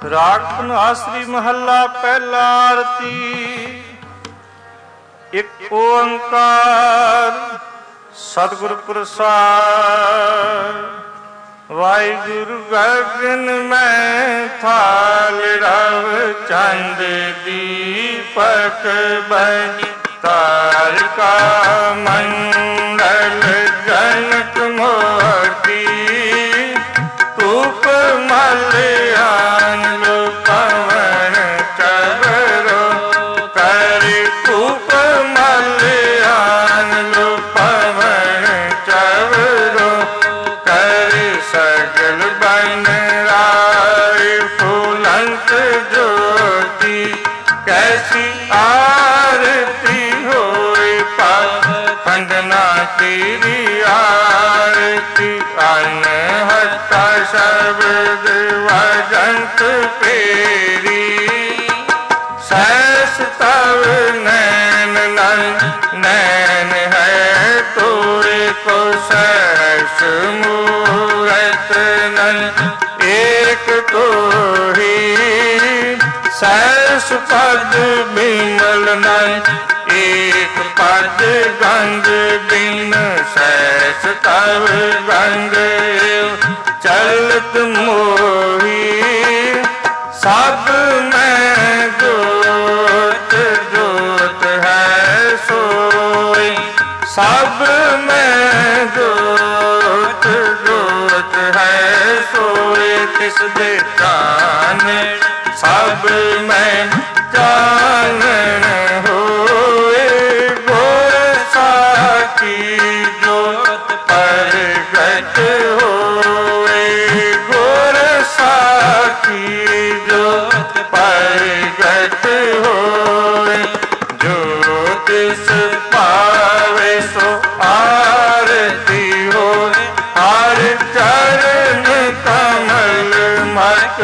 ਰਾਗ ਧਨਾਸਰੀ ਮਹੱਲਾ ਪਹਿਲਾ। ਆਰਤੀ। ਇੱਕ ਓੰਕਾਰ ਸਤਿਗੁਰ ਪ੍ਰਸਾਦ। ਵਾਹਿਗੁਰੂ ਗਗਨ ਮੈਂ ਥਾਲ ਰਵ ਚੰਦ ਦੀਪਕ ਬਨਿ ਤਾਰਿਕਾ ਮੰਡਲ ਜਨਕ ਮੋਤੀ ਧੂਪ ਮਲਿਆਨ ਲੋ ਪਵਨ ਚਵਰੋ ਕਰਿ ਧੂਪ ਮਲਿਆਨ ਲੋ ਪਵਨ ਚਵਰੋ ਕਰਿ ਸਗਲ ਬਨ ਰਾਏ ਫੁਲੰਤ ਜੋਤੀ ਕੈਸੀ ਆਰਤੀ ਹੋਏ ਖੰਡਨਾ ਤੇਰੀ ਆਰਤੀ ਅਨਹਤਾ ਸ਼ਬਦ ਵਜੰਤ ਪੇਰੀ ਸੈਸ ਤਵ ਨੈਨ ਨੈਨ ਹੈ ਤੋਰੇ ਕੋ ਸੈਸ ਮੂਰਤ ਨਨ ਏਕ ਤੋਹੀ ਸੈਸ ਪਦ ਬਿਮਲ ਨਨ ਏਕ ਪਦ ਗੰਗ ਬਿਨ ਸੈਸ ਤਵ ਗੰਗ ਚਲਤ ਮੋਹੀ ਸਭ ਮੈਂ ਜੋਤ ਜੋਤ ਹੈ ਸੋਈ ਸਭ ਮੈਂ ਜੋਤ ਜੋਤ ਹੈ ਸੋਈ ਤਿਸ ਦੇ ਚਾਨਣ ਸਭ ਮੈਂ ਚਾਨਣ ਹੋਏ ਗੁਰ ਸਾਖੀ ਜੋਤ ਪ੍ਰਗਟ ਹੋਏ ਗੁਰ ਸਾਖੀ ਜੋਤ ਪ੍ਰਗਟ ਹੋਏ ਜੋ ਤਿਸ ਪਾਵੇ ਸੋ ਆਰਤੀ ਹੋਏ ਹਰ ਚਰਨ ਕਮਲ ਮਤ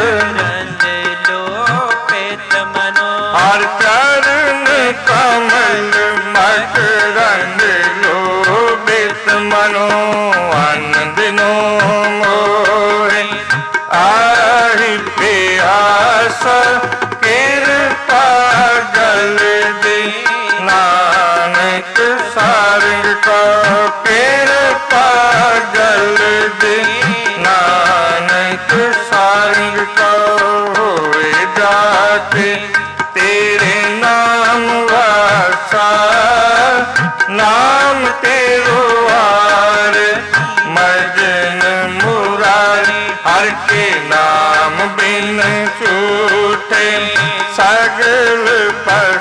ਹਰ ਚਰਨ ਕਮਲ ਮਤ ਰੰਗ ਲੋਭਿਤ ਮਨੋ ਆਨੰਦ ਨੋ ਮੋਹਿ ਆਹੀ ਪਿਆਸ ਕਿਰਪਾ ਜਲ ਦੇ ਨਾਨਕ ਸਾਰੰਗ ਕੋ ਕਿਰਪਾ ਜਲ ਦੇ ਨਾਨਕ ਸਾਰੰਗ ਕੋ ਹੋਏ ਜਾਤੇ ਤੇਰੇ ਨਾਮ ਵਾਸਾ ਨਾਮ ਤੇਰੋ ਆਰ ਮਜਨ ਮੁਰਾਰੀ ਹਰ ਕੇ ਨਾਮ ਬਿਨ ਝੂਠੇ ਸਗਲ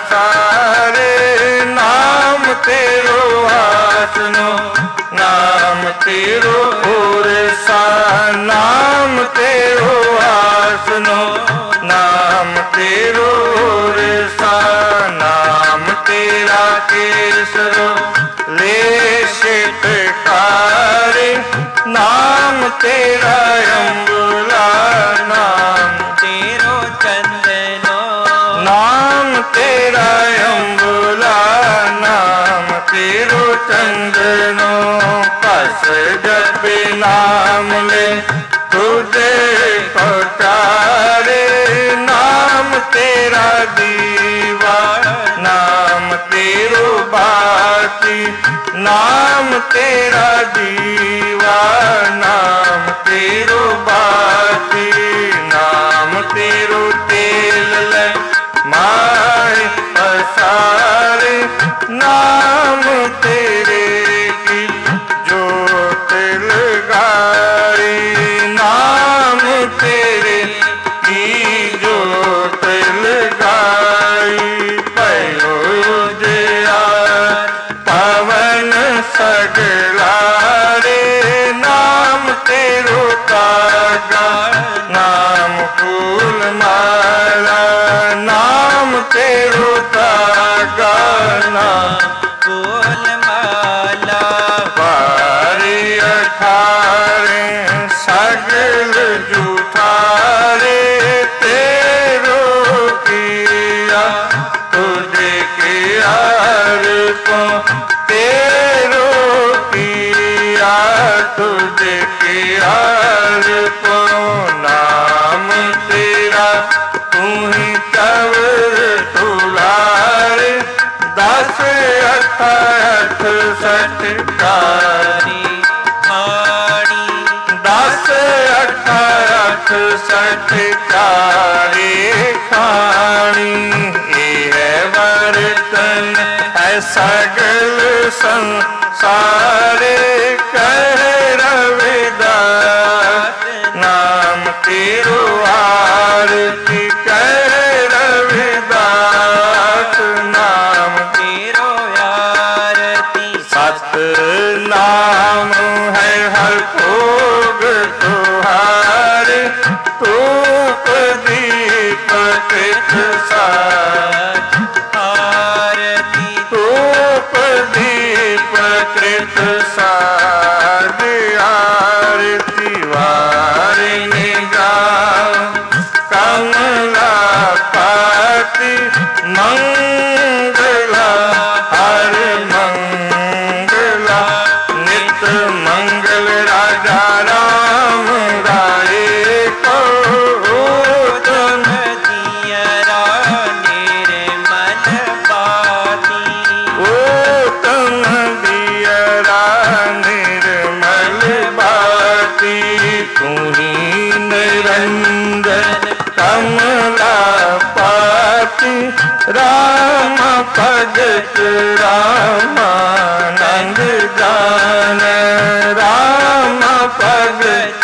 ਪਸਾਰੇ ਨਾਮ ਤੇਰੋ ਆਸਨੋ ਨਾਮ ਤੇਰੋ ਉਰਸਾ ਨਾਮ ਤੇਰੋ ਆਸਨੋ ਨਾਮ ਤੇਰੋ ਉਰਸਾ ਨਾਮ ਤੇਰਾ ਕੇਸਰੋ ਲੈ ਸ਼ਿਤਕਾਰੇ ਨਾਮ ਤੇਰਾ ਅੰਬੁਲਾ ਨਾਮ ਤੇਰੋ ਚੰਦਨੋ ਨਾਮ ਤੇਰਾ ਅੰਬੁਲਾ ਨਾਮ ਤੇਰੋ ਚੰਦਨੋ ਕਸ ਜਪੇ ਨਾਮ ਲੈ ਤੁਝੇ ਕੋ ਚਾਰੇ ਨਾਮ ਤੇਰਾ ਦੀਵਾ ਨਾਮ ਤੇਰੋ ਬਾਤੀ ਨਾਮ ਤੇਰਾ ਦੀਵਾ ਨਾਮ ਤੇਰੋ ਬਾਤੀ ਨਾਮ ਤੇਰੋ ਤੇਲ ਲੈ ਮਾਏ ਪਸਾਰੇ ਨਾਮ ਤੇਰੇ ਕੀ ਜੋਤ ਲਗਾਈ ਨਾਮ ਤੇਰੇ ਕੀ ਜੋਤ ਲਗਾਈ ਭਇਓ ਜਿਆ ਪਵਨ ਸਗਲਾਰੇ ਨਾਮ ਤੇਰੋ ਕਾਗਾ ਨਾਮ ਫੂਲ ਮਾਲਾ ਨਾਮ ਤੇਰੋ ਕਾਗਾ ਨਾਮ ਫੂਲ ਮਾਲਾ ਬਾਰੀ ਅਠਾਰੇ ਸਗਲ ਜੂਠਾਰੇ ਤੇਰੋ ਕੀਆ ਤੁਝੇ ਕੀਆ ਰੂਪੋ ਤੇਰੋ ਕੀਆ ਤੁਝੇ ਕੀਆ ਰੂਪੋ ਨਾਮ ਤੇਰਾ अठ सठकारी खाड़ी 10 अठ सठकारी खानी ये बर्तन है सगल संसार कह रविदास नाम तेरो आरती कह रविदास नाम तेरो आरती सत नाम है हर भोग तुहार धूप दीप कृत साथ आरती धूप दीप कृत साथ आरती वारिणी गाँव कमला पाती मंगला हर मंगला नित मंगल राजा राम राय को तुम दियरा निर्मल बाती ओ तुम दियरा निर्मल बाती तू ही निरंजन कमला पाती राम भगत रामानंद जान राम भगत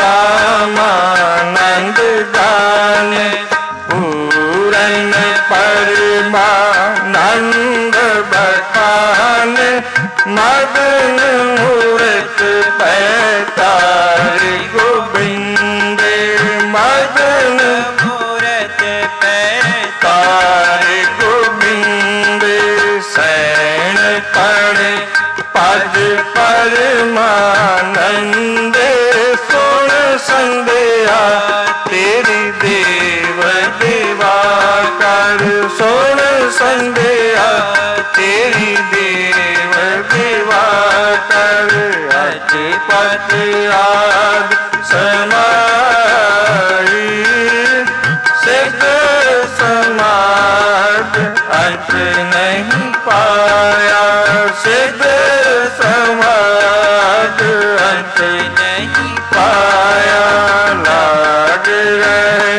रामानंद जान पूरन परमानंद बखान मदन मूर्त पैतार गोविंद मदन मूर्त पैतार गोविंद सैन पण पद परमानंद सुन संध्या तेरी देव देवा कर सुन संध्या तेरी देव देवा कर अजपत आद समाई सिद्ध समाध अंत नहीं पाया सिद्ध समाध अंत नहीं पाया लाग रहे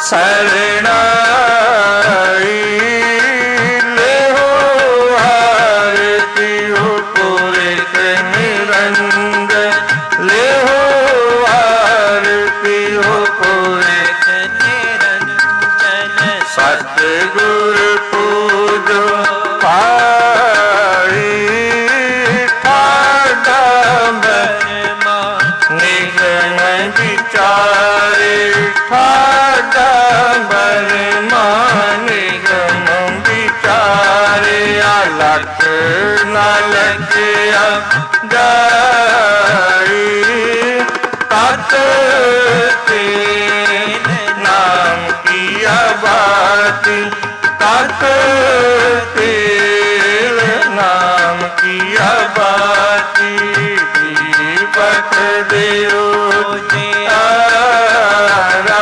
शरणाई ले हो आरती हो पुरित निरंजन ले हो आरती हो पुरित निरंजन सतगुरु पूजो पाई ठाडा बरमा निगम विचारे ठाडा बरमा निगम विचारे अलख न लगिया जाई तत तेन नाम किया बाती तत तेल नाम किया बाती दीपक देव तारा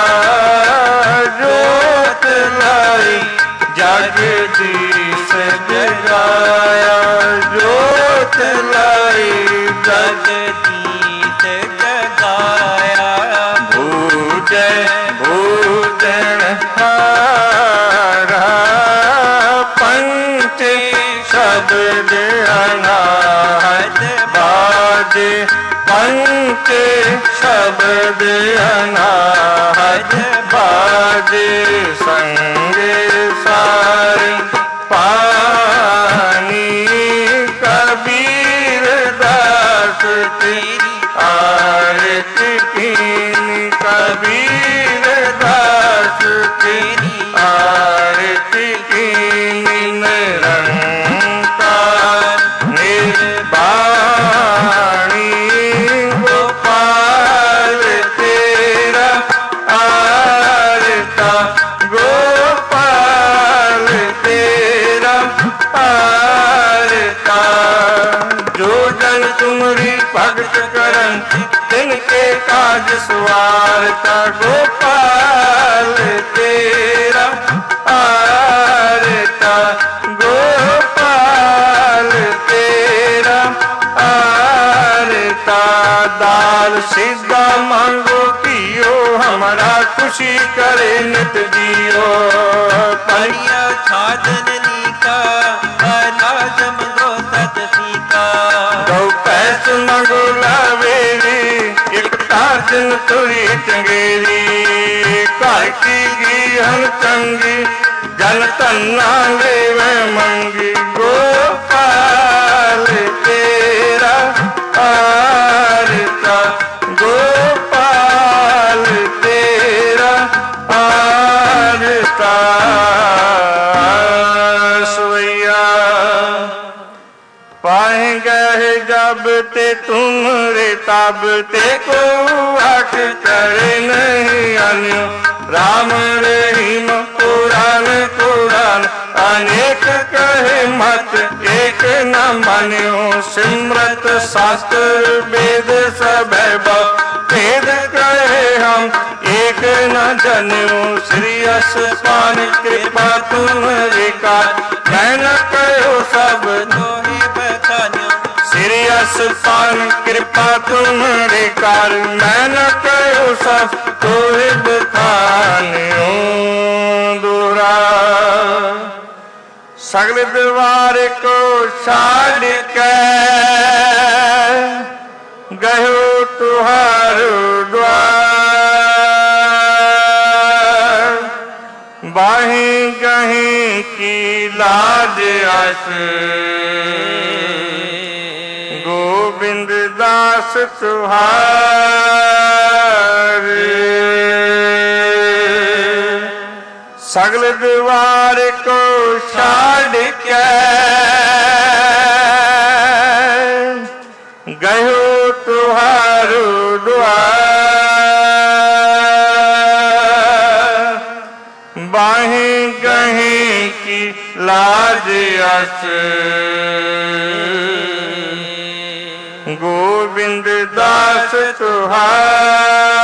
जोत लाई जगदीश जगाया जोत लाई जगदीश जगाया भूजय भूजन हारा पंच शब्द अनाहत बाजे पंच शब्द अनाहत बाजे संगे सारी पानी कबीर दास तेरी आरती कीनी कबीर दास तेरी आरती कीनी निरंकार निर्वाणी गोपाल तेरा आरता गोपाल तेरा आरता जो जन तुमरी भगत करन तिनके काज सुवारता गोपाल तेरा आरता गोपाल दाल सीधा मांगो पियो, हमारा खुशी करे नित जियो। पनिया छाजन का लाजम दो सत सीका। दो पैस मंगो लावेरी, एक ताजन तुरी चंगेरी। घर की गीहन चंगी, जन तन्ना लेवे मंगी। गोपाल तेरा आरता, गोपाल तेरा आरता। सोया पाएंगे जब ते तुमरे तब ते को आख करे नहीं अन्य। राम रहीम कुरान कुरान अनेक कहे मत एक न मान्यो। सिमरत शास्त्र वेद सब भेद कहे हम एक न जन्यो। श्री अस्पान कृपा तुम्हारी का, मैं न कहो सब तोहि बखान्यो। श्री अस्पान कृपा तुम्हारे कार, मैं न कहो सब तोहि बखान्यो। दूरा सगल द्वार को छाड़ के गयो तुहारो द्वार। बाही गही की लाज आस, गोविंद दास तुहार। सगल द्वार को छाड़ के गयो तुहारो द्वार। बाही गही की लाज आस, गोविंद दास तुहार।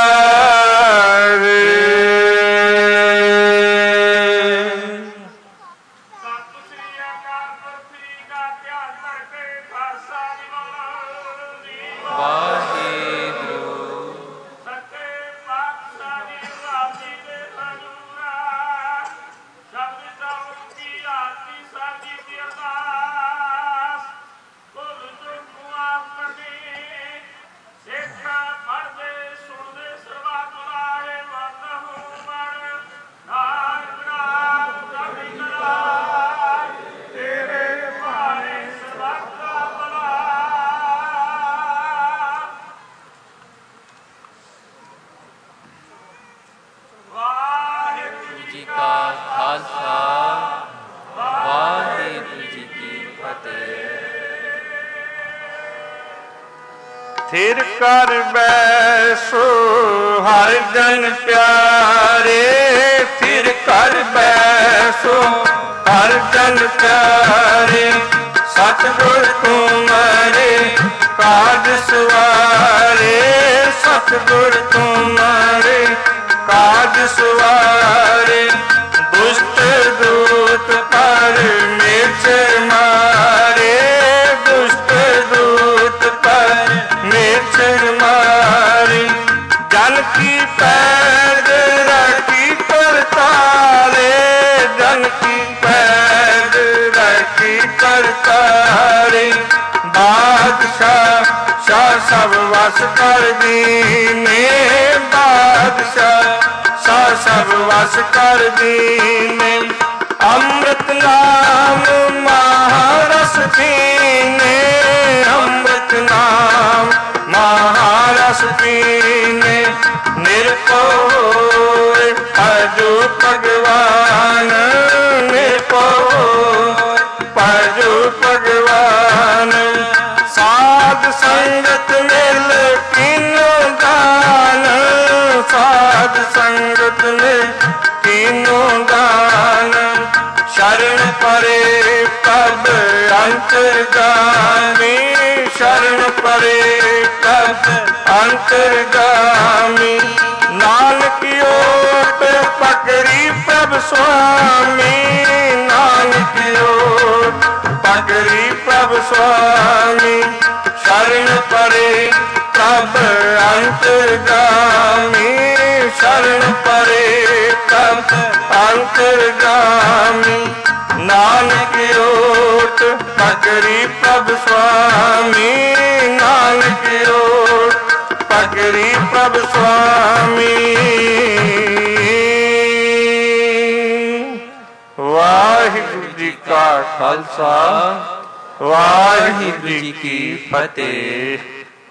थिर कर बैसो हर जन प्यारे। थिर कर बैसो हर जन प्यारे। सतगुर तुम्हारे काज सवारे। सतगुर तुम्हारे काज सवारे। दुष्ट दूत पर मेछ मारे। दुष्ट दूत पर मेछ मारी। जन की पैद रखी करतारे। जन की पैद रखी करतारे। बादशाह शाह सब वस कर दीने। बादशाह शाह सब वस कर दीने। अमृत नाम महारस पीने। अमृत नाम महारस पीने। निर्भय भजो भगवान। निर्भय भजो भगवान। साध संगत मिल तीनों दान। साध संगत मिल तीनों दान। शरण परे कब अंतर्गामी। शरण परे कब अंतर्गामी। नानक ओट पकड़ी प्रभ स्वामी। नानक ओट पकड़ी प्रभ स्वामी। शरण परे प्रभ अंतर्गामी शरण परे तब अंतर्गामी नानक ओट पकड़ी प्रभ स्वामी नानक ओट पकड़ी प्रभ स्वामी वाहिगुरु जी का खालसा वाहिगुरु जी की फतेह।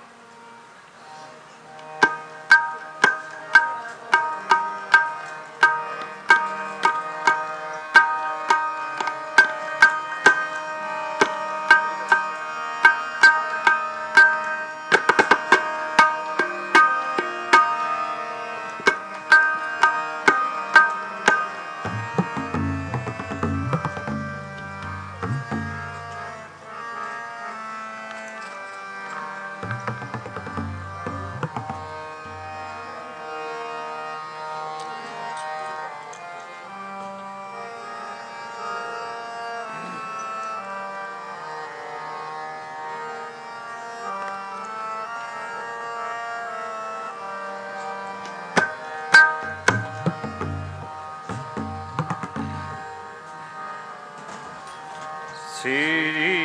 श्री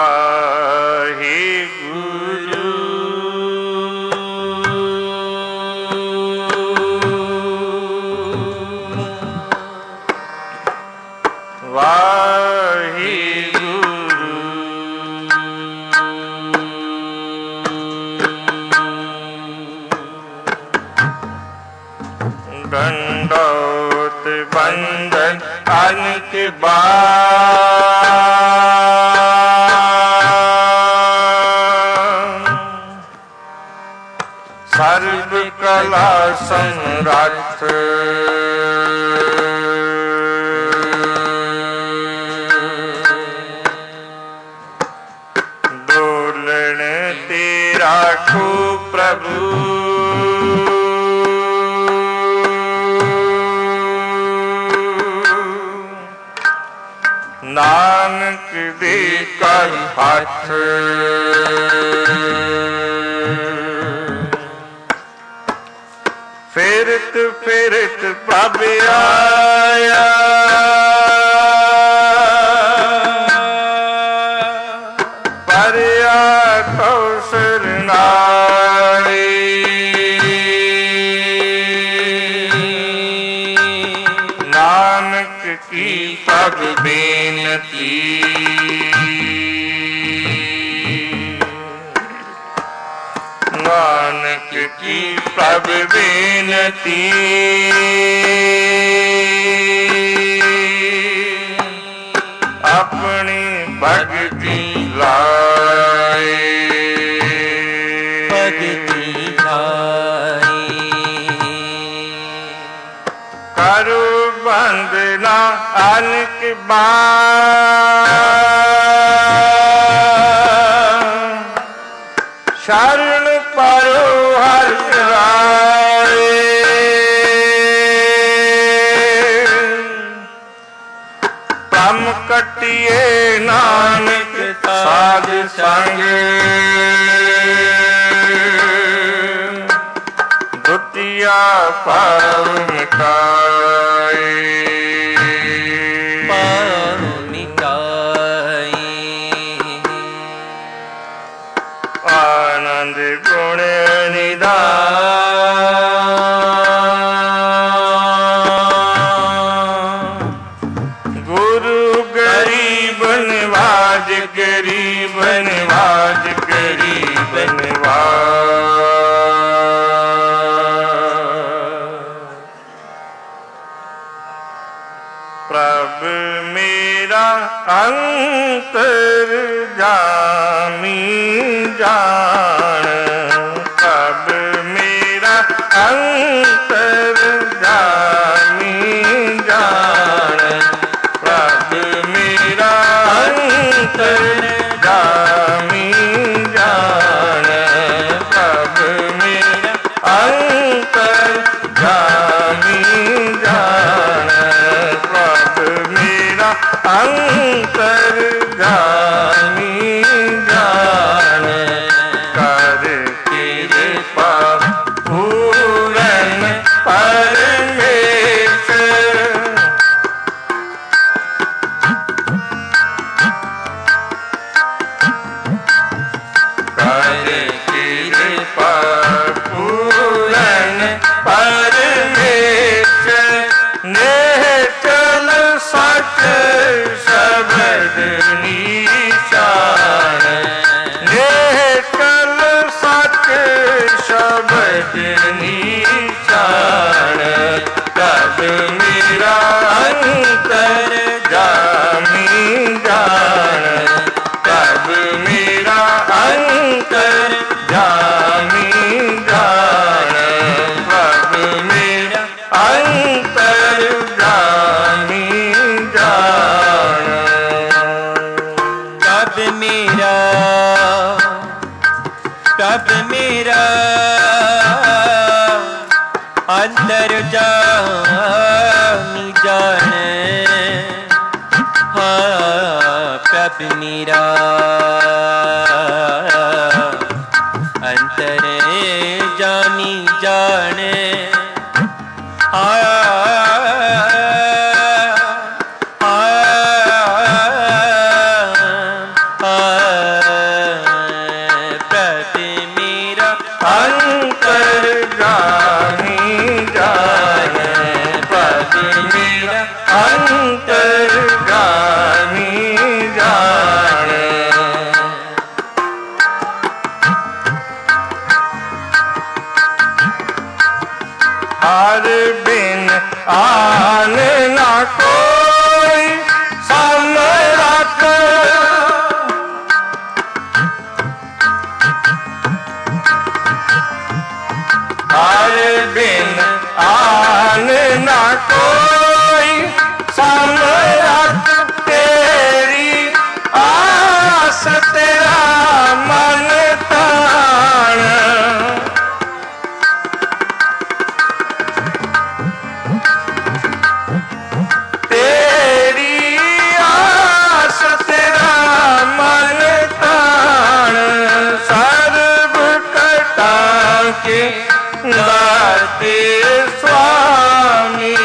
वाहिगुरु वाहिगुरु दंडोत बंदन अनक सर्व कला समर्थ डोलन तेरा खो प्रभु नानक दे कर हाथ फिरत फिरत प्रभ आया परया कौशल नारी नानक की प्रभ बेनती नानक की प्रभ बेनती अपनी भक्ति लाए भक्ति लाए करो बंदना अनक बार शरण परो हर राय प्रम कटिए नानक साध संग दुतिया पाव मिटाए आनंद गुण निधान गुरु गरीब नवाज गरीब नवाज गरीब नवाज प्रभ मेरा अंतर जामी जान प्रभ मेरा अंतर जामी जान प्रभ मेरा अंतर जामी जान प्रभ मेरा अंतर जामी जान प्रभ मेरा अंतर जामी जान कर कृपा निशान कब मेरा अंतर जामी जान कब मेरा अंतर जामी जान कब मेरा अंतर जामी जान कब मेरा अंतर जामी जाने हाँ कब मेरा अंतर जामी जाने आन ना कोई समरथ हर बिन आन ना कोई समरथ तेरी आस तेरा मन तान दाते स्वामी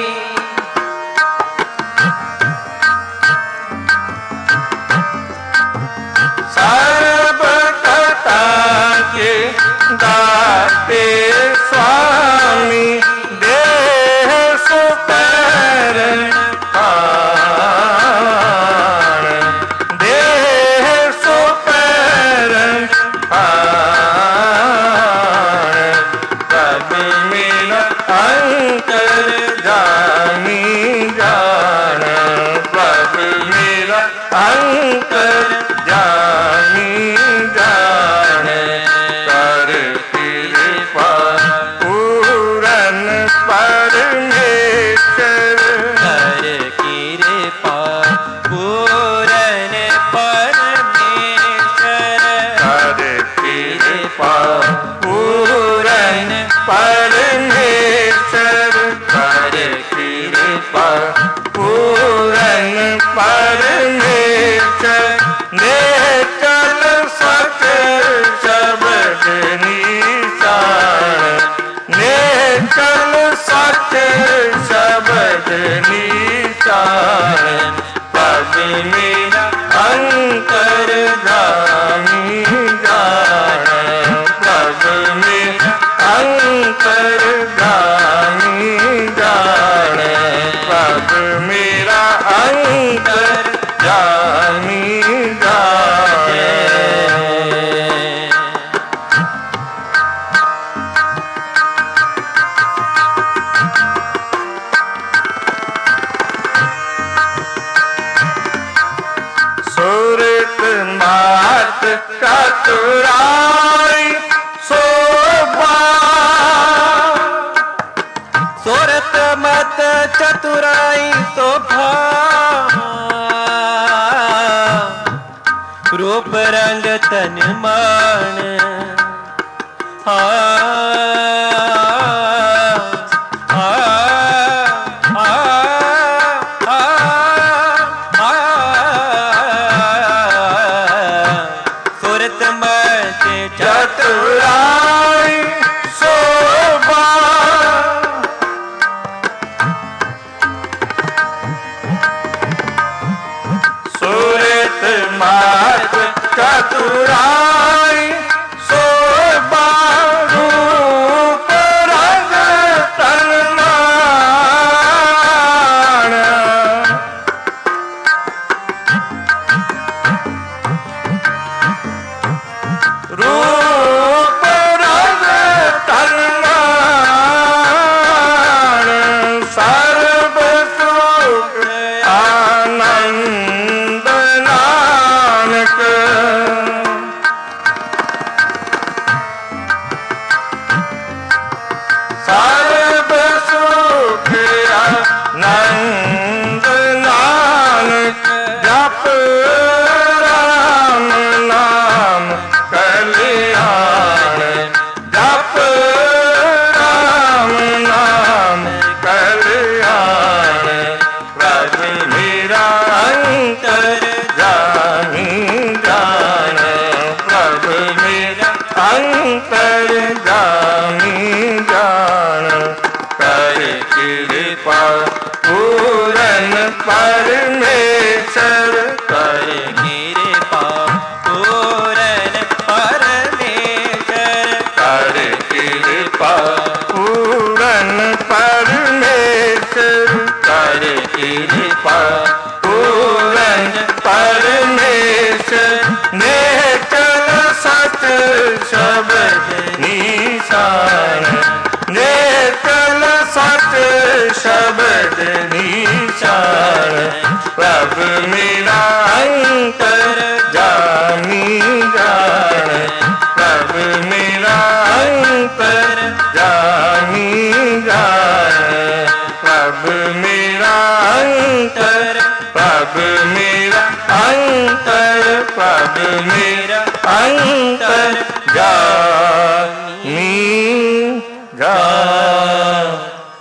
सर्व कथा के दाते स्वामी देह सुपर देह सुपर अंतर जामी जान प्रभ मेरा अंतर जामी जान कर कृपा पूरन परमेश्वर कर कृपा पूरन परमेश्वर कर कृपा पूरन परमेश्वर कर कृपा पूरन परमेश्वर ने चल सके शब्द निशान ने चल सके शब्द निशान तब मेरा अंतर जामी जान तब मेरा अंतर जामी जान प्रभ मेरा अंतर जामी जान सुरत मात चतुराई शोभा सुरत मत चतुराई शोभा रूप रंग तन मान सुरत मत चतुराई शोभा सुरत मात चतुराई शोभा ਸਰਬ ਸੁਖ ਆਨੰਦ ਨਾਨਕ ਜਪ ਰਾਮ ਨਾਮ ਕਲਿਆਣ ਜਪ ਰਾਮ ਨਾਮ ਕਲਿਆਣ ਪ੍ਰਭ ਮੇਰਾ ਅੰਤਰ ਜਾਣੀ ਜਾਣ ਪ੍ਰਭ ਮੇਰਾ ਅੰਤਰ ਜਾਣੀ ਜਾਣ ਕਰ ਕਿਰਪਾ ਪੂਰਨ ਪਰਮੇਸ਼ਰ ਕਰ ਕਿਰਪਾ ਪੂਰਨ ਪਰਮੇਸ਼ਰ ਕਰ ਕਿਰਪਾ ਪੂਰਨ ਪਰਮੇਸ਼ਰ ਕਰ ਕਿਰਪਾ ਪੂਰਨ ਪਰਮੇਸ਼ਰ ਨੇਤਲ ਸਤ ਸ਼ਬਦ ਨਿਸ਼ਾਨ ਨੇਤਲ ਸਤ ਸ਼ਬਦ ਨਿਸ਼ਾਨ ਪ੍ਰਭ ਮੇਰਾ ਅੰਤਰ ਜਾਣੀ ਜਾਣ ਪ੍ਰਭ ਮੇਰਾ ਅੰਤਰ ਜਾਣੀ ਜਾਣ ਪ੍ਰਭ ਮੇਰਾ ਅੰਤਰ ਪ੍ਰਭ ਮੇਰਾ ਅੰਤਰ ਪ੍ਰਭ ਮੇਰਾ ਅੰਤਰ ਜਾਣੀ ਜਾਣ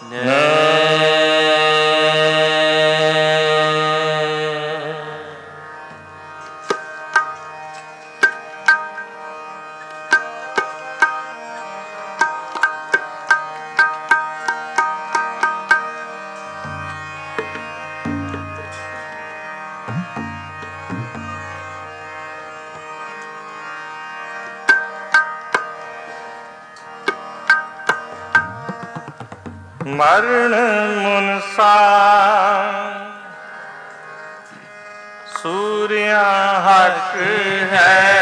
ਮਰਨ ਮੁਨਸਾ ਸੂਰਿਆ ਹੱਕ ਹੈ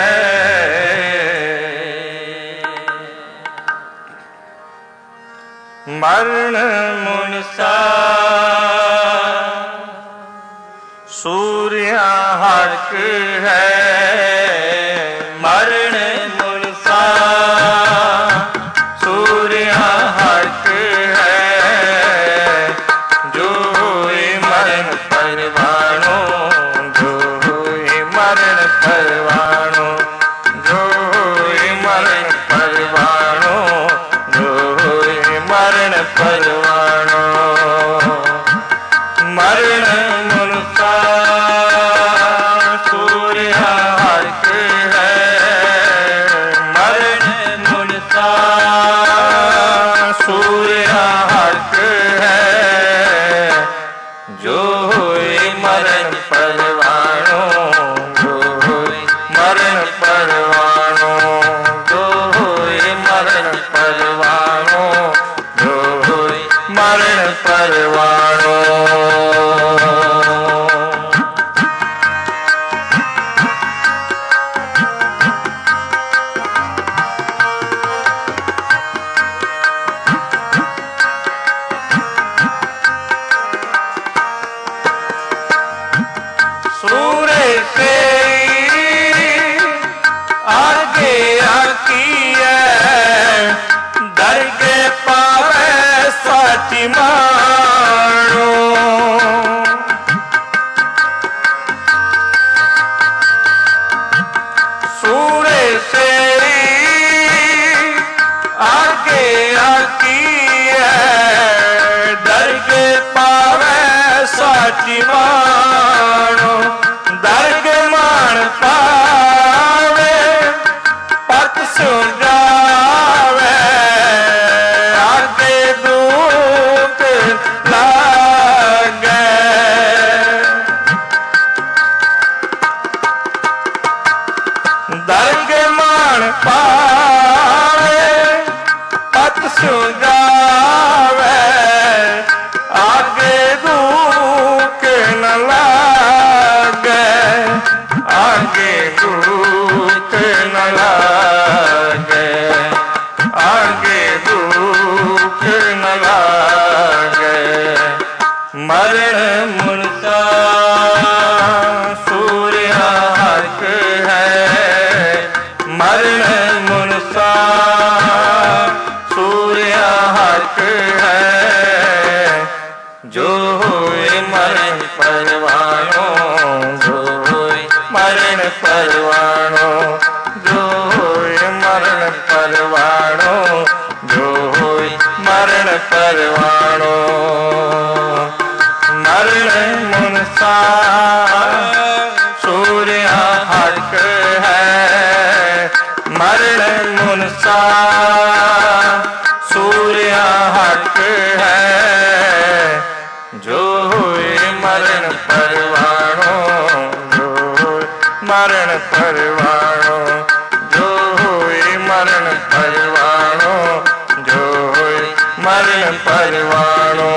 ਮਰਨ ਮੁਨਸਾ ਸੂਰਿਆ ਹੱਕ ਹੈ ਮਰਨ ਮੁਨਸਾ ਸੂਰਿਆ ਹੱਕ ਪਰਵਾਣੋ ਜੋਇ ਮਰਨ ਪਰਵਾਣੋ ਜੋਇ ਮਰਨ ਪਰਵਾਣੋ ਮਰਨ ਮੁਨਸਾ ਸੂਰਿਆ ਹੱਕ ਹੈ ਮਰਨ ਮੁਨਸਾ ਸੂਰਿਆ ਹੱਕ ਹੈ ਜੋਇ ਮਰਨ ਪਰਵਾਣੋ ਮਰਨ ਪਰਵਾਣੋ ਜੋਇ ਮਰਨ ਪਰਵਾਣੋ ਜੋਇ ਮਰਨ ਪਰਵਾਣੋ ਸੂਰੇ ਤੇਰੀ ਆਗੇ ਆਕੀਐ ਦਰਗੇ ਪਾਵੇ ਸਾਚੀ ਮਾਣੋ ਸੂਰੇ ਤੇਰੀ ਆਗੇ ਆਕੀਐ ਦਰਗੇ ਪਾਵੇ ਸਾਚੀ ਮਾਣੋ ਦਰਗ ਮਾਣ ਪਾਵੇ ਪਤ ਸਿਉ ਜਾਵੇ ਆਗੇ ਦੁਖ ਲਾਗੇ ਦਰਗ ਮਾਣ ਪਾਵੇ ਪਤ ਸਿਉ ਜਾਵੇ ਆਗੇ ਦੁਖ ਨ ਲਾਗੇ ਆਗੇ परवाणो जो होए मरण परवाणो जो होए मरण परवाणो जो होए मरण परवाणो मरण मुनसा सूर्य हक है मरण मुनसा सूर्य हक है जो हुए मरण परवाणो जो हुए मरण परवाणो जो हुए मरण परवाणो जो हुए मरण परवाणो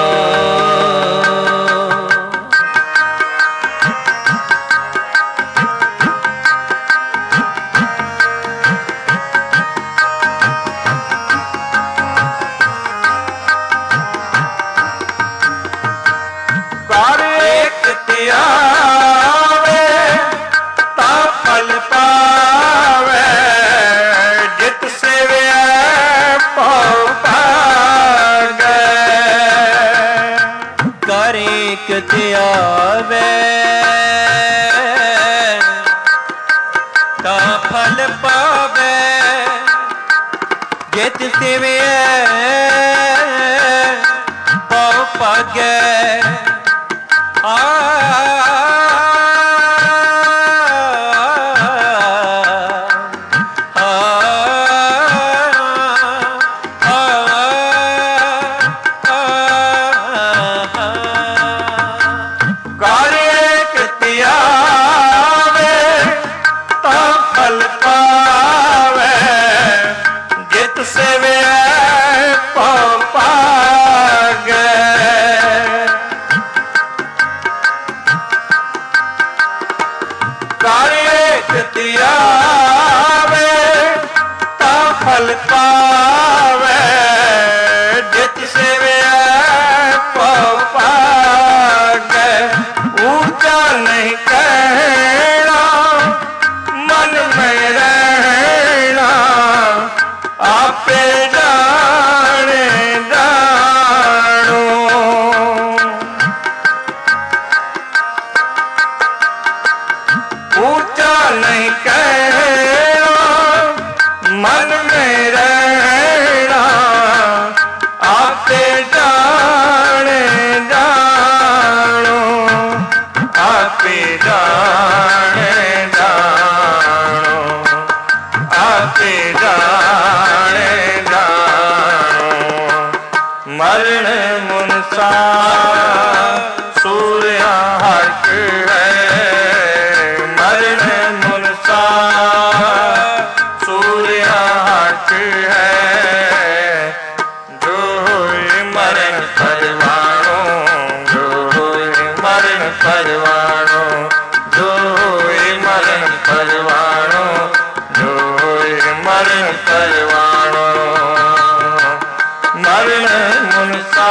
आवे ता फल पावे जित सेवे पाव पागे करे कित आवे ता फल पावे जित सेवे पाव पागे फल पावे जित सेवे पाव पागे ऊंचा नहीं कहना मन में रहना आपे जाने जानो ऊंचा नहीं कहना मन में रहना आपे जाने जानो आपे जाने जानो आपे जाने जानो मरण मुनसा सूर्य हक है मरण मुनसा है जो हुए मरण परवाणो जो हुए मरण परवाणो जो हुए मरण परवाणो जो हुए मरण परवाणो मरण मुनसा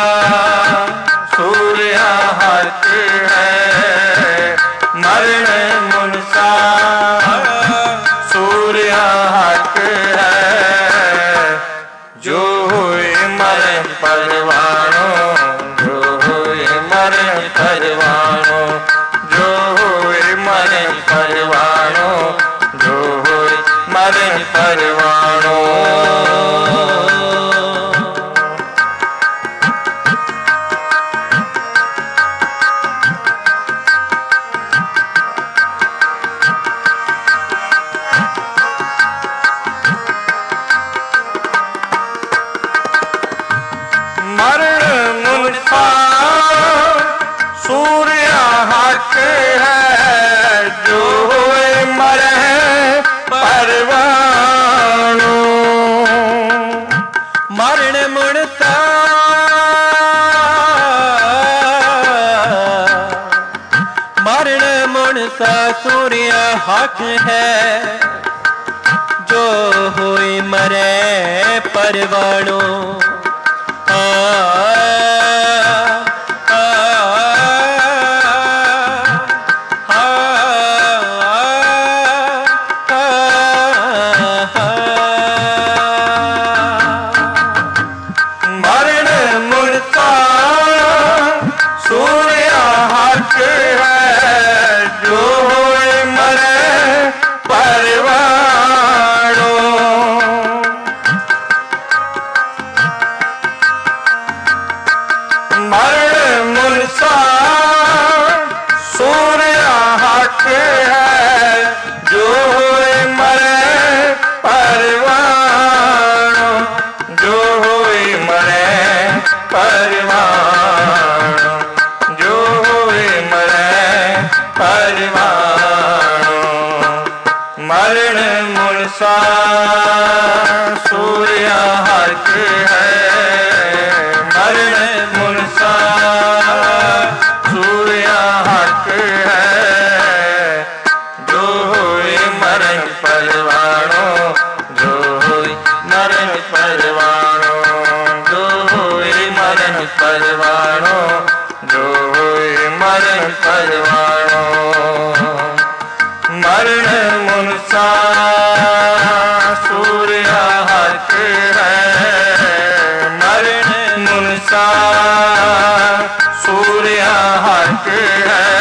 सूर्य हक है मरण मुनसा सूर्य हक है जो हुए मरण परवाणो जो हुए मरण परवाणो जो हुए मरण परवाणो जो हुए मरण परवाणो मरण मुनसा सूर्य हक है जो हुए मरण परवाणो मरण मुनसा मरण मुनसा सूर्य हक है जो हुए मरे परवाणो मरण मुनसा सूर्य है, जो होए मरे परवानो, जो होए मरे परवानो, जो होए मरे परवानो। मरण मुनसा सूर्या हक है, मरण मुनसा सूर्या हक है, जो होए मरण परवानो, जो होए मरण परवानो, जो होए मरण परवानो, जो होए मरण परवानो। मरण मुनसा सूर्या हक है, मरण मुनसा सूर्या हक है,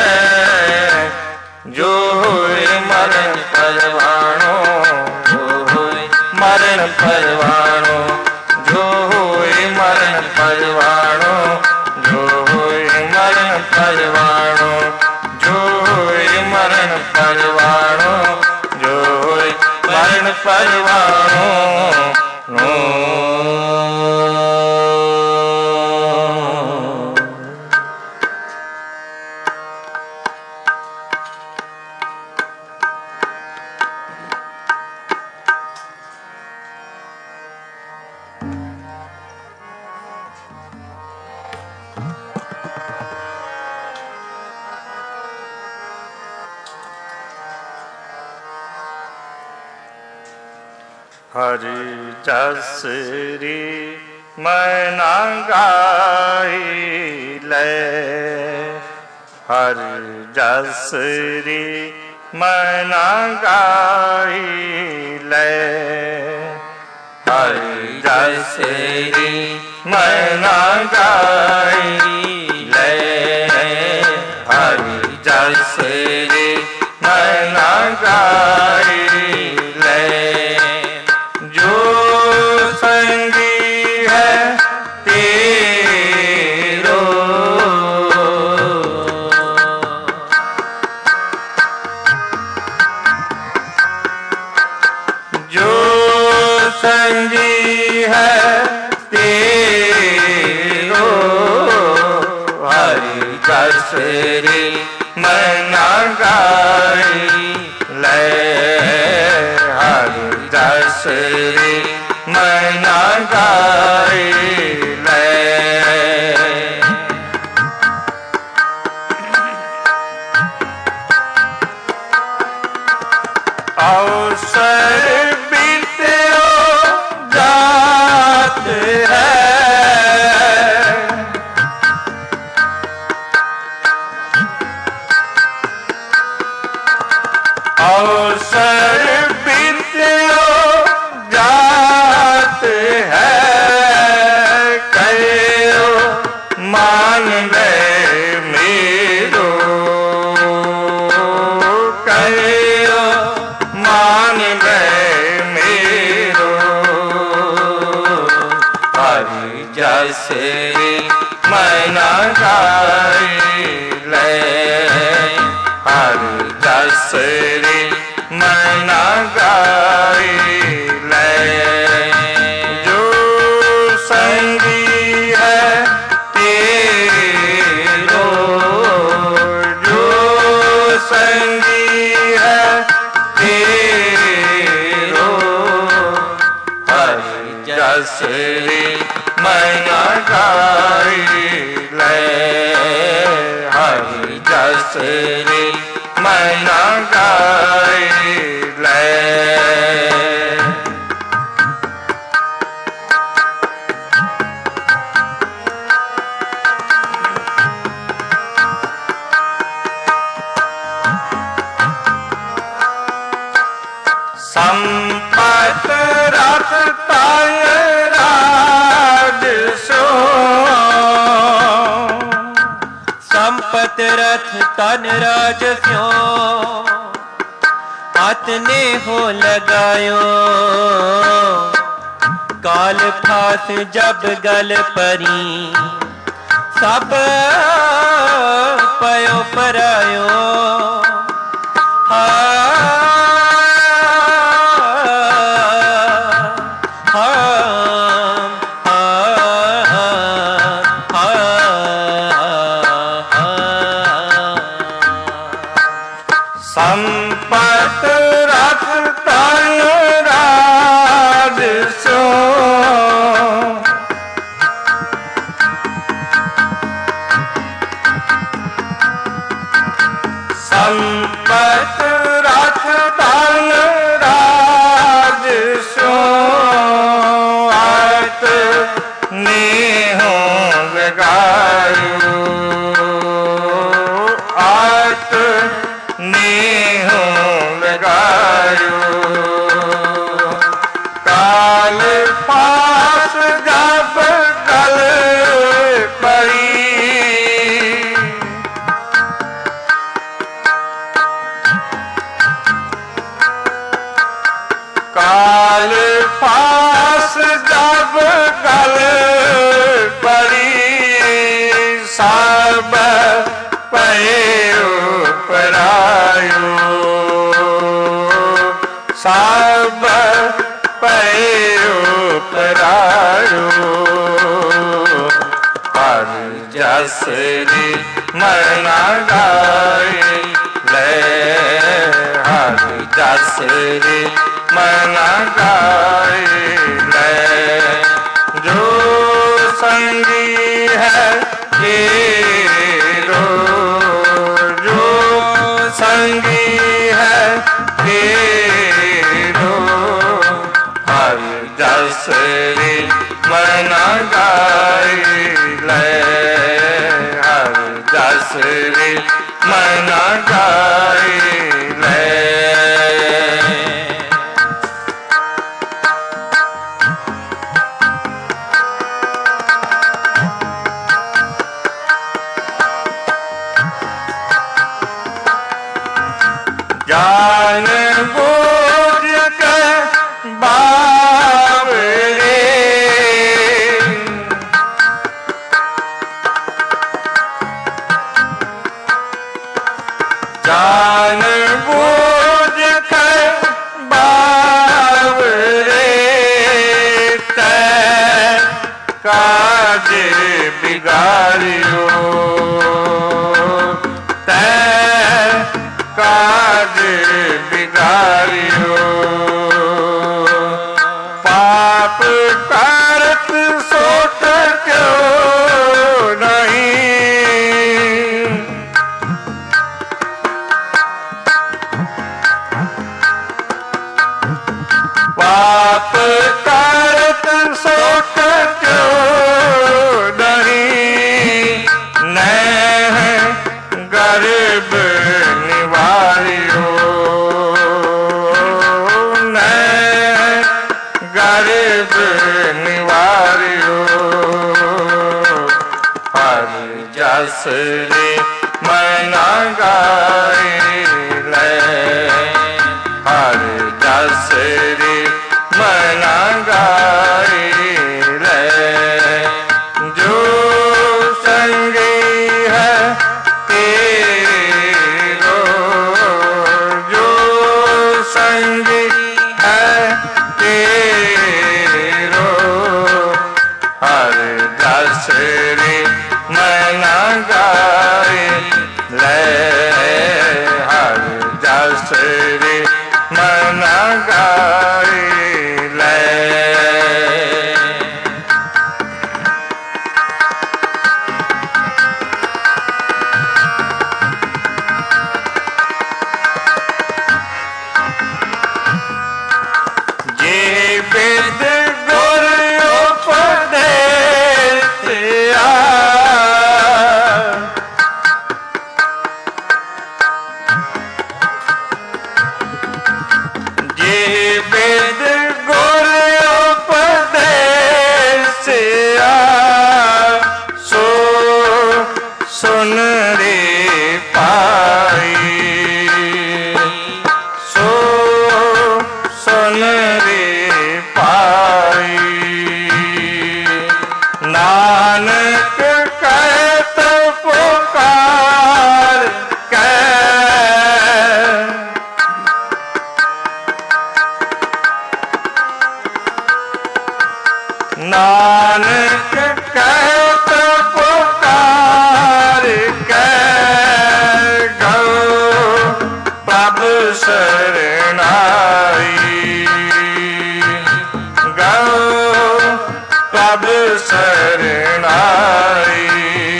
जो होए मरण परवानो, जो होए मरण परवानो, जो होए मरण परवानो, जो होए मरण परवानो, जो होए मरण परवानो, जो होए मरण परवानो। हरि जस री मैं ना गाई ले, हरि जस री मैं ना गाई ले, हरि जस री मैं ना गाई ले, हरि जस री मैं ना गाई ले। जो संगी है तेरो, जो संगी है तेरो, हरि जस री मैं ना गाई ले, हरि जस री मैं ना गाई ले। अवसर बीत्यो जात है, अवसर बीत्यो जात है, कहो मान ले मेरो, कहो मान ले मेरो, हरि जस री मैं ना गाई ले, हरि जस री मैं ना गाई ले। जो संगी है तेरो, जो संगी है तेरो, हरि जस री मैं ना गाई ले, हरि जस री मैं ना गाई ले। संपत रथ तन राज सो, संपत रथ तन राज स्यो, आतने हो लगायो, काल फास जब गल परी, सब पयो परायो। ਸੰਪਤ ਰਖ ਤਨ ਰਾਜ ਸੋ ਸੰਪਤ ਰਖ ਤਨ ਰਾਜ ਸੋ ਆਤ ਨੇਹੋ ਵਿਗਾਇਓ ਆਤ ਨੇਹੋ ਲਗਾਇਓ ਕਾਲ ਪਾਸ ਜਬ ਕਲ ਪਈ ਕਾਲ ਪਾਸ ਜਬ ਕਲ ਪਈ ਸਭ ਪਏ ਉਪਰਾਇਓ ਸਭ ਪਏ ਉਪਰਾਇਓ ਹਰ ਜਸ ਰੀ ਮਰਨਾ ਗਾਏ ਲੈ ਹਰ ਜਸ ਰੀ ਮਰਨਾ ਗਾਏ ਲੈ ਜੋ ਸੰਗੀ ਹੈ ਤੇਰੋ ਜੋ ਸੰਗੀ ਹੈ ਤੇਰੋ ਹਰ ਜਸ ਰੀ ਮਰਨਾ ਗਾਏ ਲੈ ਹਰ ਜਸ ਰੀ ਮਰਨਾ ਗਾਏ ਲੈ ਜਾਨ ਬੂਝ ਕੇ ਬਾਵਰੇ ਜਾਨ ਬੂਝ ਕੇ ਬਾਵਰੇ ਤੈ ਕਾਜ ਬਿਗਾੜਿਓ ਤੈ ਕਾਜ ਬਿਗਾੜਿਓ ਪਾਪ ਕਰਤ ਸੋਟ ਕਿਉ ਨਹੀਂ ਪਾਪ ਕਰਤ ਸੋਟ ਕਿਉ ਨਹੀਂ ਨਹਿ ਗਰਬ ਨਿਵਾਰਿਓ ਨਹਿ ਗਰਬ ਨਿਵਾਰਿਓ ਹਰ ਜਸ ਰੀ ਮਰਨਾ ਗਾਏ ਲੈ ਹਰ ਜਸ ਰੀ ਮਰਨਾ ਗਾਏ ਲੈ ਜੋ ਸੰਗੀ ਹੈ ਤੇਰੋ ਜੋ ਸੰਗੀ ਹੈ ਤੇਰੋ ਹਰ ਜਸ ਰੀ ਮਰਨਾ ਗਾਏ ਲੈ ਹਰ ਜਸ ਰੀ ਮਰਨਾ ਗਾਏ ਲੈ ਜੇ ਬਿਦ ਗੁਰ ਉਪਦੇਸਿਆ ਜੇ ਬਿਦ ਗੁਰ ਉਪਦੇਸਿਆ ਸੋ ਸੁਨ ਰੇ ਪਾਈ ਸੋ ਸੁਨ ਰੇ ਪਾਈ ਨਾਨਕ ਕਹਿਤ ਪੁਕਾਰ ਕੈ नानक कहत पुकार के गौ प्रभु शरणाई, गौ प्रभु शरणाई।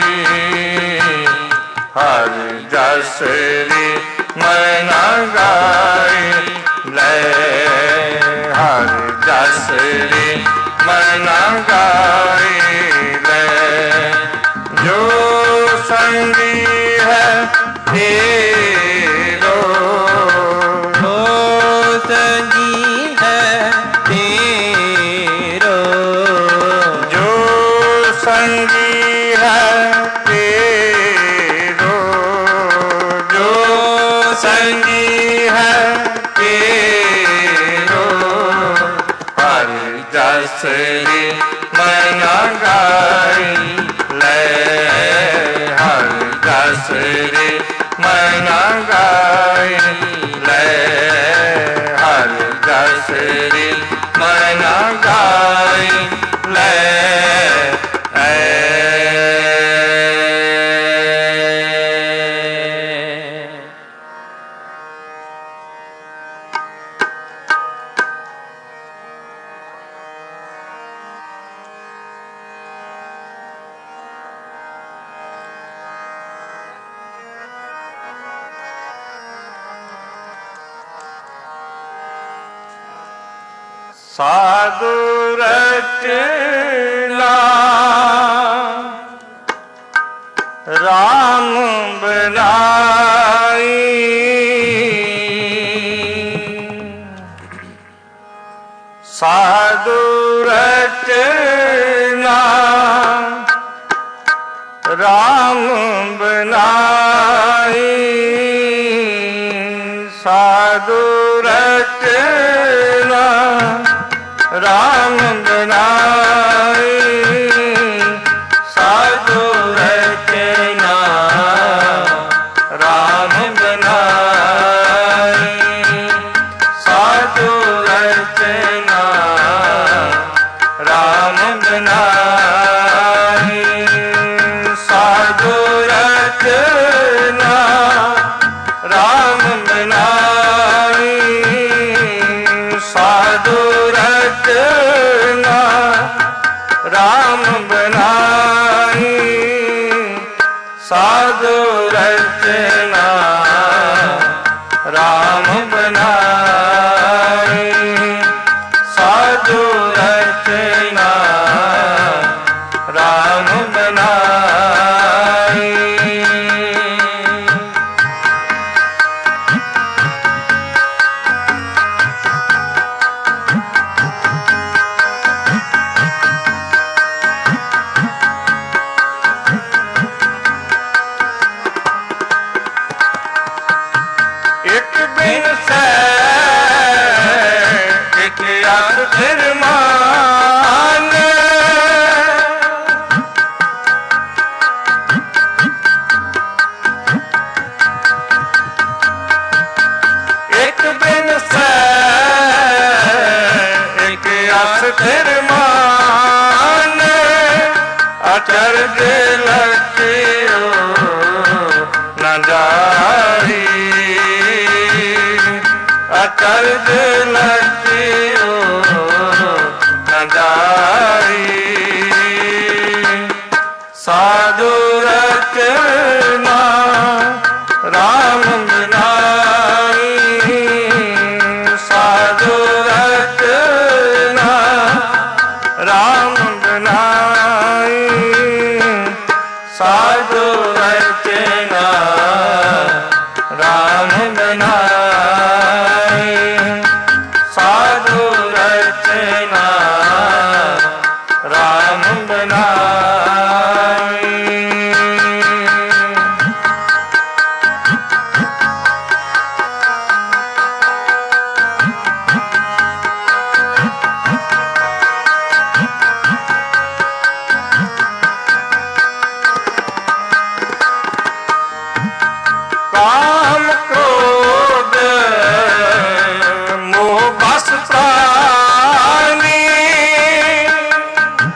हर जस रे मन गाए ले, हर जस रे मन गाए ले। जो संगी है तेरो, जो संगी है तेरो, जो संगी है तेरो, जो संगी है तेरो। हर जस रे मन गाई ले, हर जस रे मन गाई ले, हर जस रे मन गाई ले। साधु रचना राम बनाई, साधु रचना राम बनाई, साधु रचना राम बनाई, साधु रचना राम बनाई, साधु रचना राम बनाई, साधु रचना राम बनाई, साधु रचना राम बनाई, साधु रचना राम बनाई, साधु रचना राम बनाई। एक बिन से एक याद फिर मान, एक बिन से एक याद फिर मान। अचरज लखियो न जाई, अचरज लखियो न जाई, साधु रचना राम बनाई, साधु रचना राम बनाई, साधु रचना राम बनाई, साधु रचना राम बनाई। काम क्रोध मोह बस प्राणी,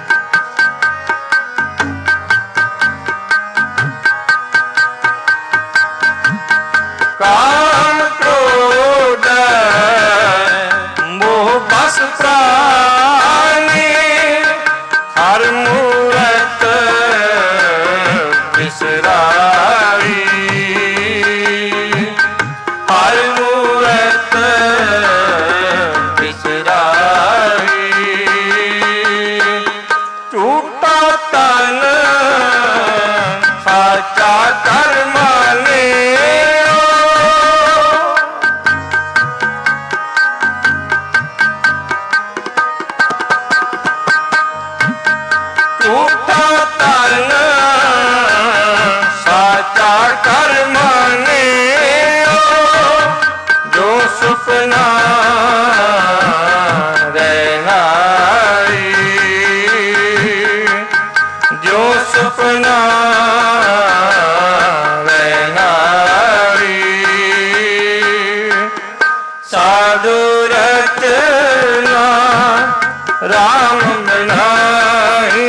झूठा तन साचा कर माने जो सुपना रहना जो सुपना रहना साधु रचना राम बनाई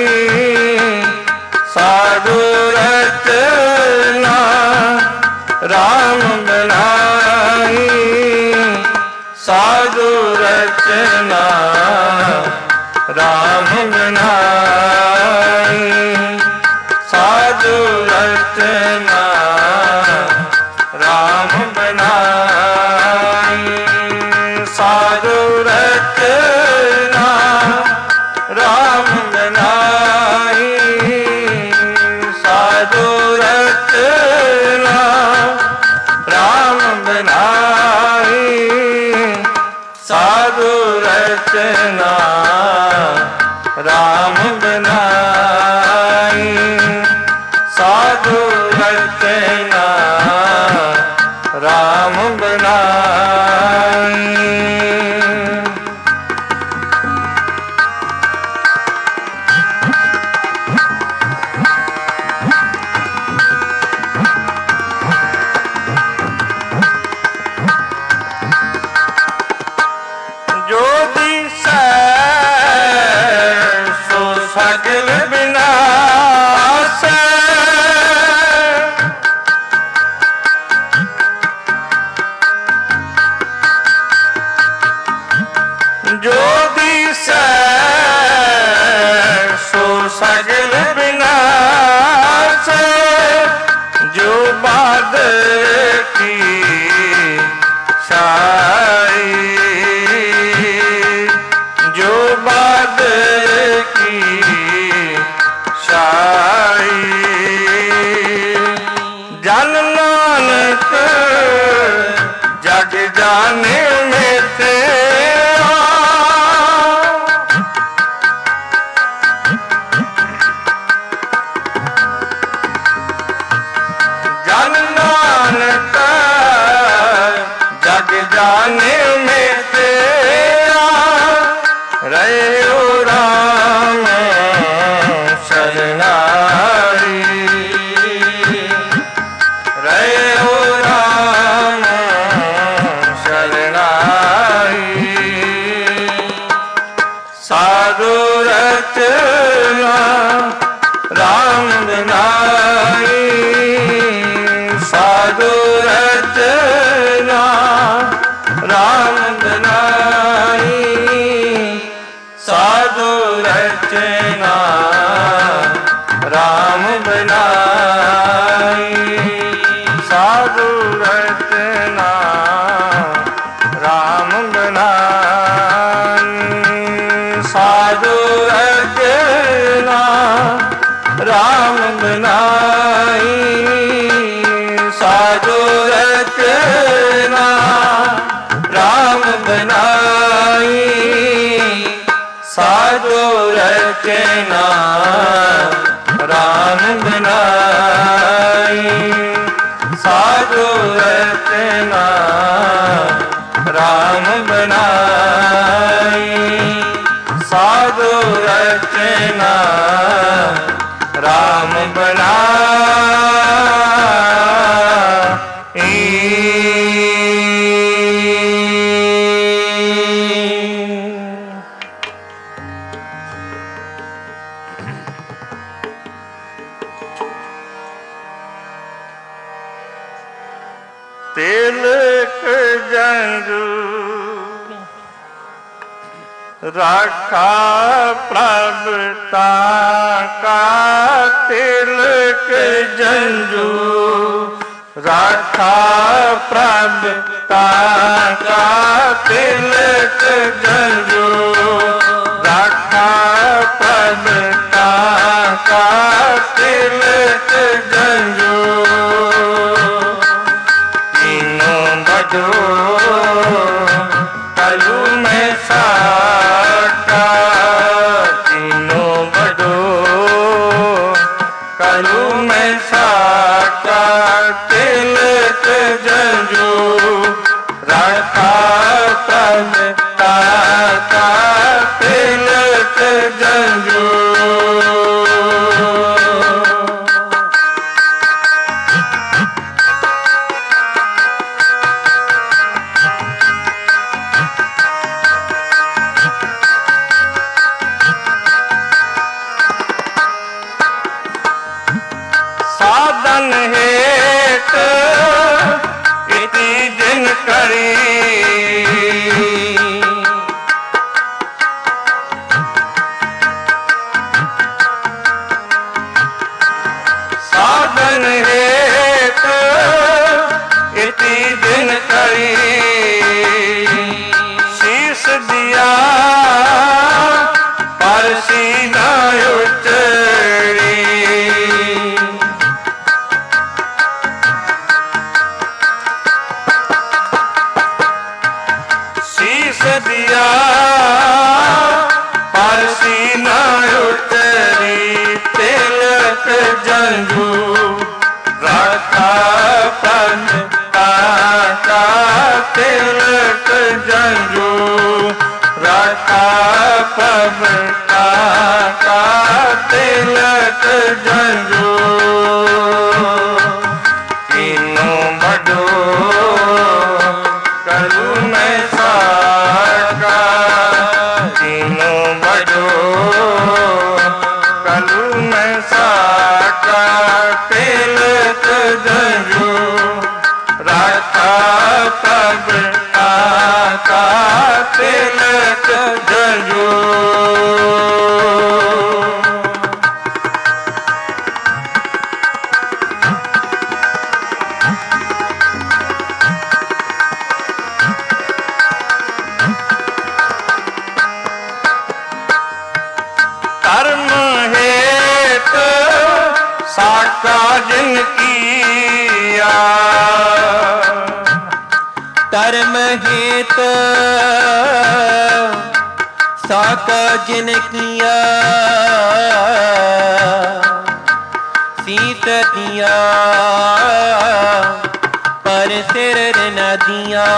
साधु रचना राम बनाई साधु रचना राम बनाई साधु रचना राम बनाई साधु रचना राम बनाई साधु रचना राम बनाई साधु रचना राम बनाई साधु रचना राम बनाई जो दिसै सो सकल विनाशै जो दिसै सो सकल विनाशै जो बाद की छाई जो बाद की छाई जन नानक जग जाने में तेरा जन नानक जग जाने में तेरा रहे ओ राम शरणाई रहे ओ राम शरणाई साधु रचना राम बनाई साधु रचना राम बनाई साधु रचना राम बनाई साधु रचना राम बनाई साधु रचना राम बनाई साधु रचना राम बनाई साधु रचना राम बनाई साधु रचना राम बनाई साधु रचना राम बनाई तिलक जंजू राखा प्रभुता का तिलक जंजू राखा प्रभुता का तिलक जंजू राखा प्रभुता का तिलक जंजू बजो कलू में साका तीनों बजो साधन हेत इति जिन करी साधन हेत इति जिन करी शीश दिया परसी न उतरी शीश दिया परसी न उतरी तिलक जंजू रखा पद का तिलक जंजू रखा पद का तिलक जंजू तीनों बड़ो कलू में साका तीनों बड़ो कलू में साका तिलक जंजू रखा पद का तिलक जंजू कर्म हेत साका जिन किया कर्म हेत साका जिन किया शीश दिया पर सिर न दिया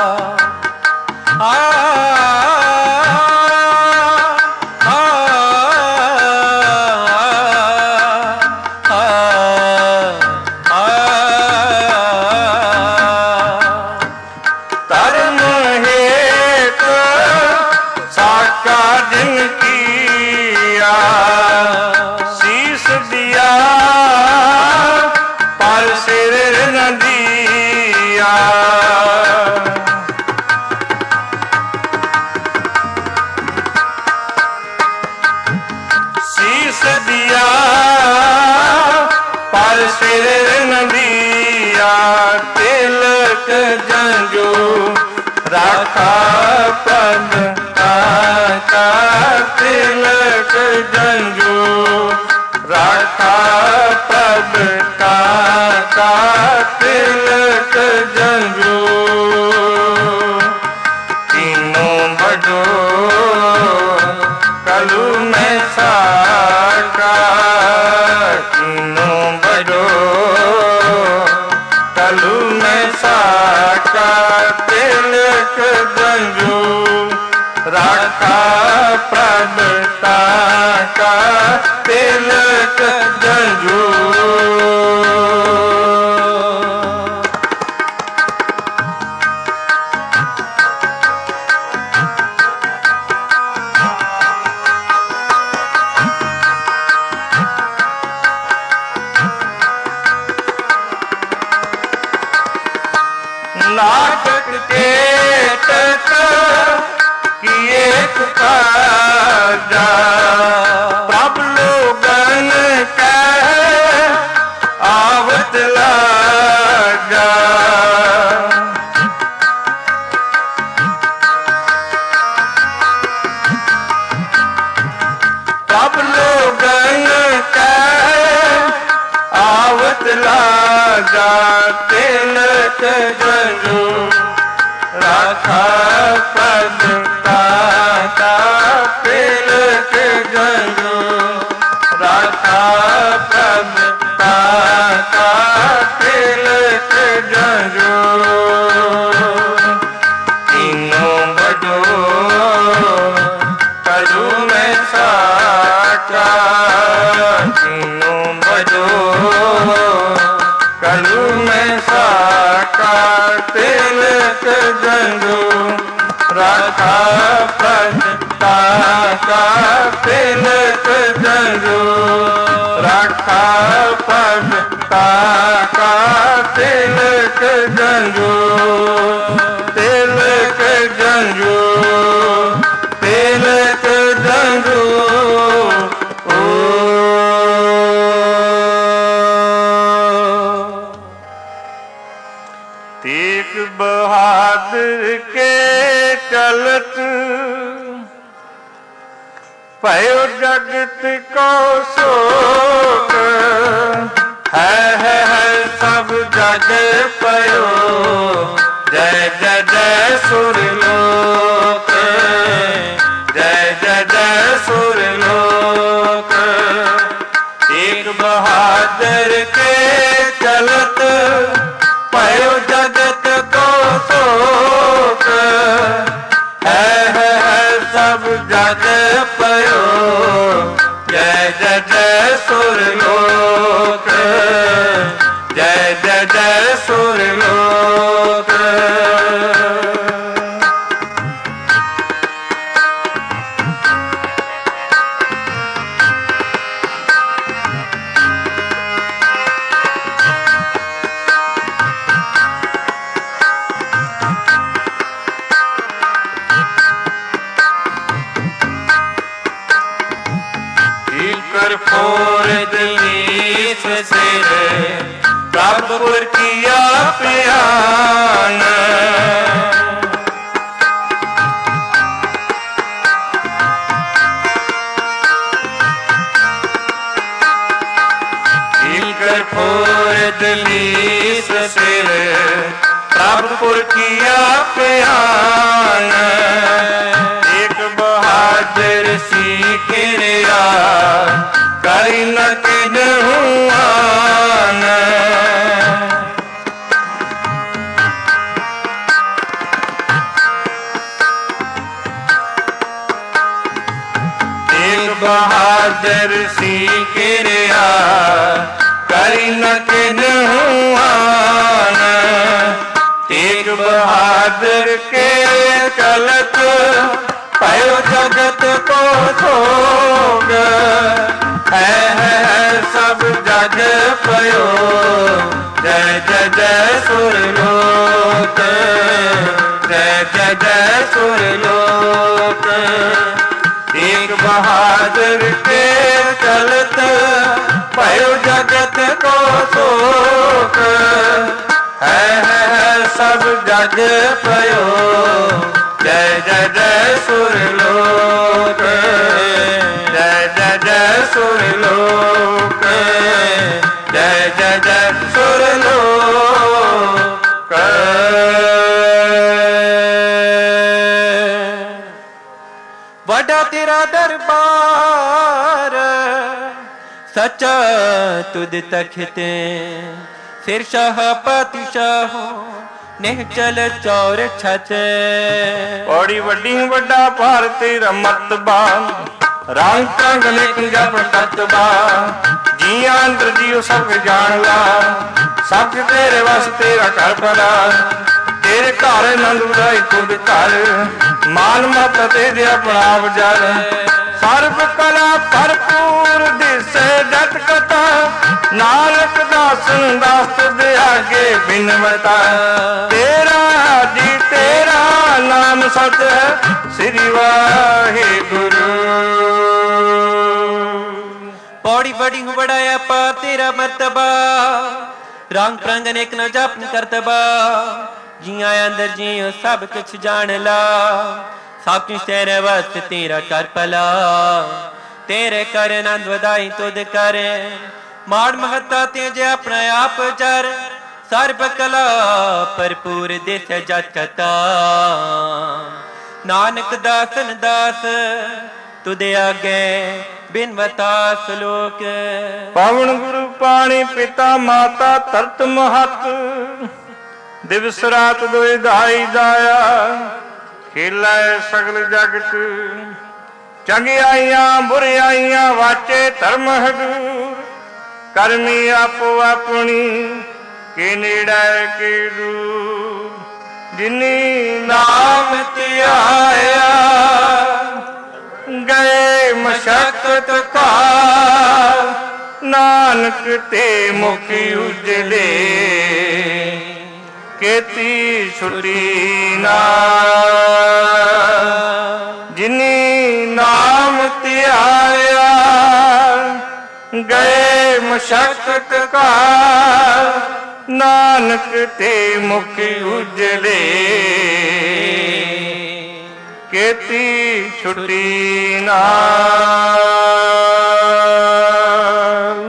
कर्म हेत साका जिन किया शीश दिया पर सिर न दिया शीश दिया पर सिर न दिया तिलक जंजू रखा पद का तिलक जंजू रखा पद का तिलक जंजू तीनों बड़ो कलू में साका तीनों बड़ो कलू में साका तिलक जंजू रखा पद का तिलक जंजू नाटक के तक किए जा प्रभ लोगन कह आवत लगा प्रभ लोगन कह आवत लगा तिलक जंजू रखा पद का तिलक जंजू रखा पद का तिलक जंजू तीनों बड़ो कलू में साका तीनों बड़ो कलू में साका तिलक जंजू रखा पद का तिलक जंजू रखा पद ममता का तिलक जंजो, तिलक जंजो, तिलक जंजो। तेग बहादुर के चलत भयो जगत को शोक, है सब जग पयो जय जय जय सुरलोक, जय जय जय सुरलोक। तेग बहादुर के चलत भयो जगत को शोक, है सब जग पयो जय जय जय सुरलोक, जय जय जय सुरलोक। फोर दिलीस सिर प्रभुपुर किया प्यान, फोर दिलीस सिर प्रभुपुर किया प्यान। एक बहादुर सीखिया करी न किन्हूं आन, एक बहादुर सीखिया करी न किन्हूं आन। तेग बहादुर के चलत भयो जगत को शोक, है सब जग पयो जय जय जय सुरलोक, जय जय जय सुरलोक। एक बहादुर के चलत भयो जगत को शोक, है सब जग पयो जय जय जय सुरलोक, जय जय जय सुरलोक, जय जय जय सुरलोक। वड्डा तेरा दरबार सच्चा तुद तखते, सिर शाह पातिशाह निहचल चौर छत। बड़ी वड्डी वड्डा भार तेरा मतबा, राम कंग निक जप ततबा। जिया अंदर जियो सब जान ला, सब तेरे वस तेरा कर भला। तेरे घर नंद उदाई खुद कर, मान मत तेरे अपना बजर। सर्व कला भरपूर दिसे जट कथा, नानक दासन दास दे आगे बिनवता। तेरा जी तेरा नाम सच है श्री वाहिगुरु। पौड़ी बड़ी हूँ बड़ाया पा तेरा मर्तबा, रंग प्रंग नेक न जापन करतबा। जिया अंदर जियो सब कुछ जान ला, सब कुछ तेरे वास्ते तेरा कर भला। तेरे कर नंद वधाई तुद करे, माड़ महता तेजे अपना आप चर। सर्व कला भरपूर दिस जत कथा, नानक दासन दास तुदे आगे बिनवता सलोक। पावन गुरु पाणी पिता माता तरत महत, दिवस रात दोए दाई दाया। खेला सगल जगत चंगियाइयां बुरियाइयां वाचे धर्म हदूर। करमी आपो अपनी के नेड़ा के दूर। जिनी नाम त्याया गए मशक्कत का, ना ਨਾਨਕ ਤੇ ਮੁਖ ਉਜਲੇ ਕੀਤੀ ਛੁਟੀ ਨਾਲ। ਜਿਨੀ ਨਾਮ ਧਿਆਇਆ ਗਏ ਮਸ਼ਕਤ ਕਾਲ ਨਾਨਕ ਤੇ ਮੁਖ ਉਜਲੇ ਕੀਤੀ ਛੁਟੀ ਨਾਲ।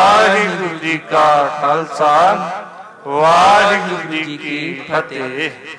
ਵਾਹਿਗੁਰੂ ਜੀ ਕਾ ਖਾਲਸਾ, ਵਾਹਿਗੁਰੂ ਜੀ ਕੀ ਫਤਿਹ।